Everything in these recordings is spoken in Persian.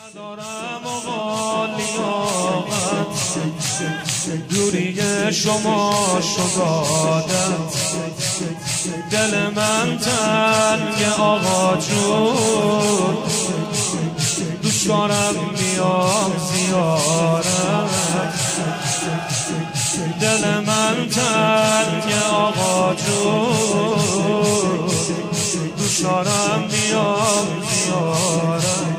ندارم آقا لیاقت دوری شما شدادم دل من تنگ آقا جون دوست دارم بیام زیارت دل من تنگ آقا جون دوست دارم بیام زیارت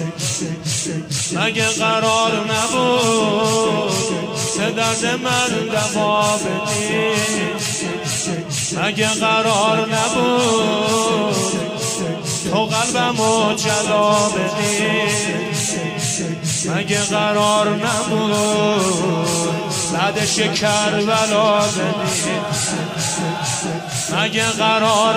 اگه قرار نبود به درد من دوا بدی اگه قرار نبود تو قلبمو جلا بدی اگه قرار نبود بعدش کربلا بدی اگه قرار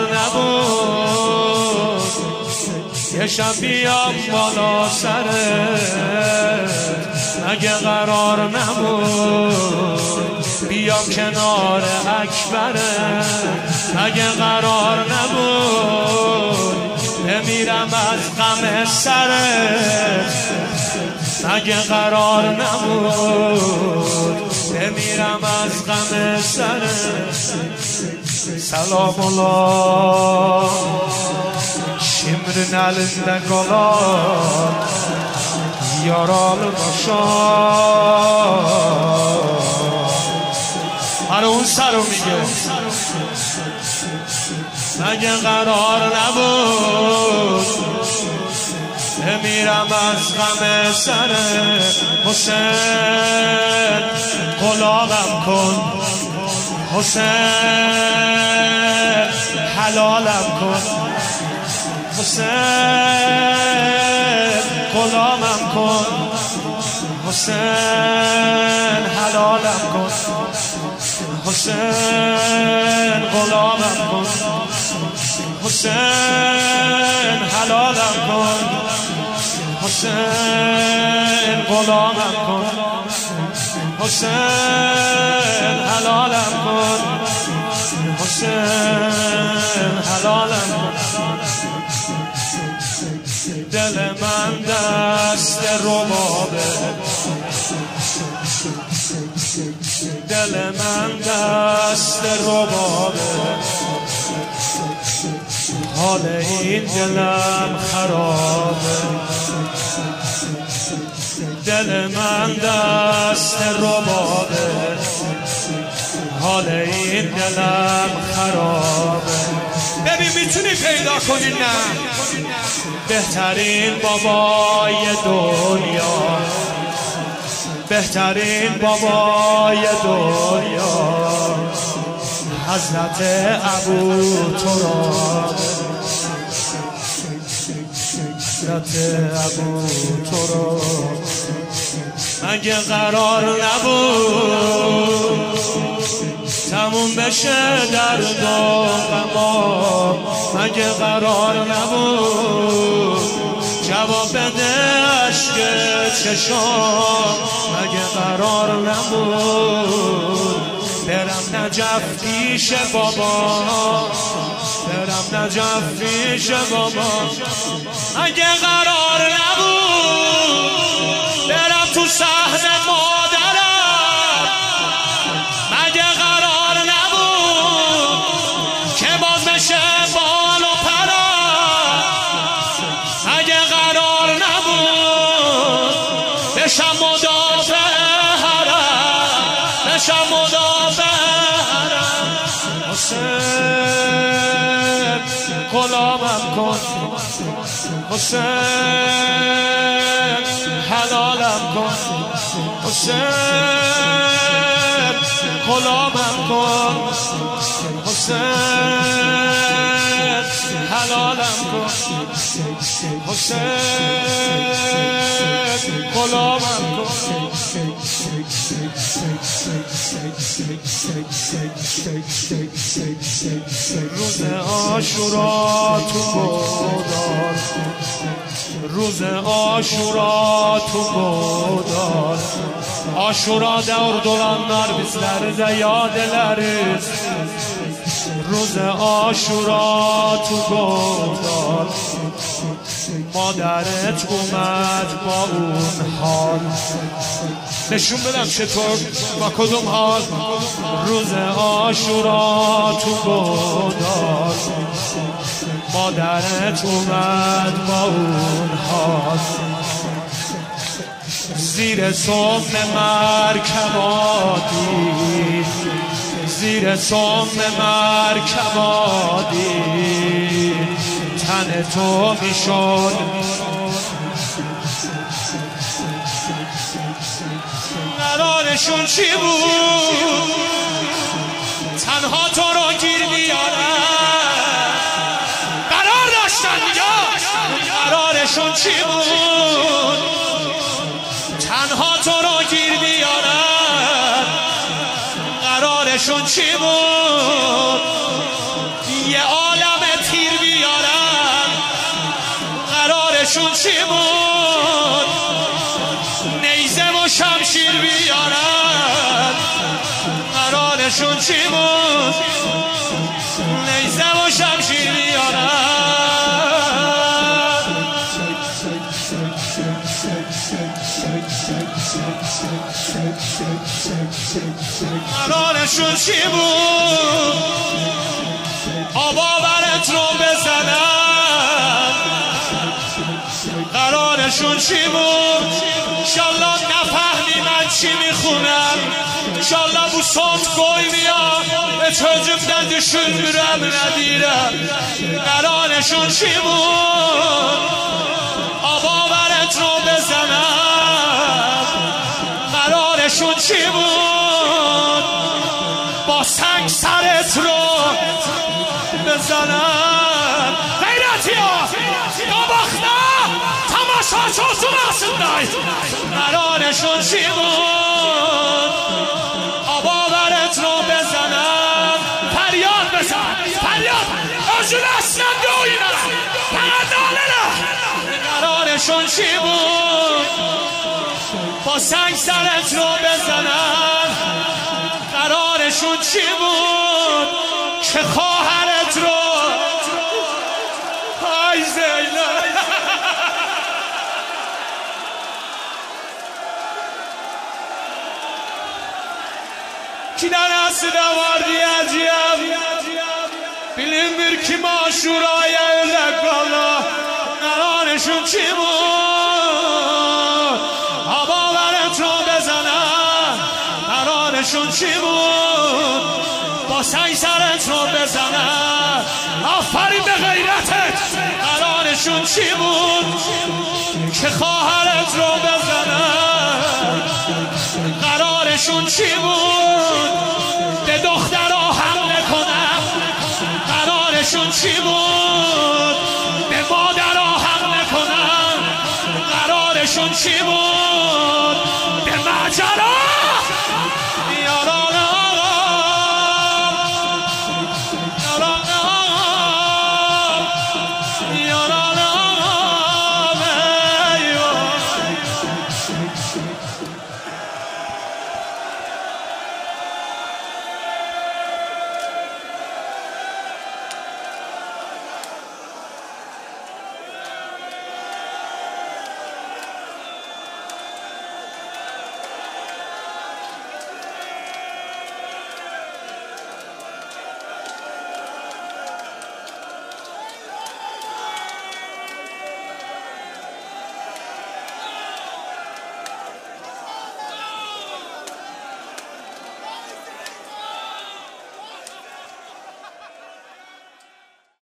نبود یه شب بیام بالا سرت اگه قرار نبود بیام کنار اکبرت اگه قرار نبود بمیرم از غم سرت اگه قرار نبود بمیرم از غم سرت سلام الله Şimrin elinde kalan yaralı başar Hani اون سرو میگه اگه قرار نبود بمیرم از غم سر حسین غلامم کن حسین حلالم کن حسین غلامم کن حسین حلالم کن حسین غلامم کن حسین حلالم کن حسین غلامم کن حسین حلالم کن حسین حلالم کن دل من دست ربابه دل من دست ربابه حال این دلم خرابه دل من دست ربابه حال این دلم خرابه ببین میتونی پیدا کنی نه بهترین بابای دنیا بهترین بابای دنیا حضرت ابو تراب حضرت ابو تراب اگه قرار نبود تموم بشه درد و غما اگه قرار نبود جواب بده عشق چشام اگه قرار نبود برم نجف پیش بابا برم نجف پیش بابا اگه قرار نبود برم تو صحن مادرم اگه قرار نبود که باز بشه بال و پرم اگه قرار نبود بشم مدافع حرم بشم مدافع حرم حسین غلامم کن حسین حلالم کن حسین غلامم کن حسین حلالم کن حسین غلامم کن روز عاشورا تو گودال روز عاشura tuğdar Aşura devr dolanlar bizler de yad ederiz Ruze aşura tuğdar مادرت اومد با اون حال. نشون بدم چطور با کدوم حال. روز عاشورا تو گودال مادرت اومد با اون حال. زیر سم مرکبادی زیر سم مرکبادی تن تو میشد قرارشون چی بود تنها تو رو گیر بیارن قرار داشتن دیگه قرارشون چی بود تنها تو رو گیر بیارن قرارشون چی بود یه عالم تیر بیارن قرارشون چی بود نیزه و شمشیر بیارن قرارشون چی بود نیزه و شمشیر بیارن قرارشون چی بود آباورت رو بزنن قرارشون چی بود انشالله نفهمی من چی میخونم انشالله bu son koymuyor ve çocuktan düşünmürem nedirem قرارشون چی بود آباورت رو بزنن قرارشون چی بود با سنگ سرت رو بزنن غیرتی ها یا باخته تماشا چوزون آسندای قرارشون چی بود آباورت رو بزنن فریاد بزن فریاد özür aslan دوینا پردالنا قرارشون چی بود با سنگ سرت رو بزنن قرارشون چی بود که خواهرت رو ای زینب ki danası da var diyeceğim bilinmir kim aşuraya öyle kala قرارشون چی بود آباورت رو بزنن قرارشون چی بود با سنگ سرت رو بزنن آفرین به غیرتت قرارشون چی بود که خواهرت رو بزنن قرارشون چی بود به دخترها حمله کنن قرارشون چی بود به مادرها حمله کنن قرارشون چی بود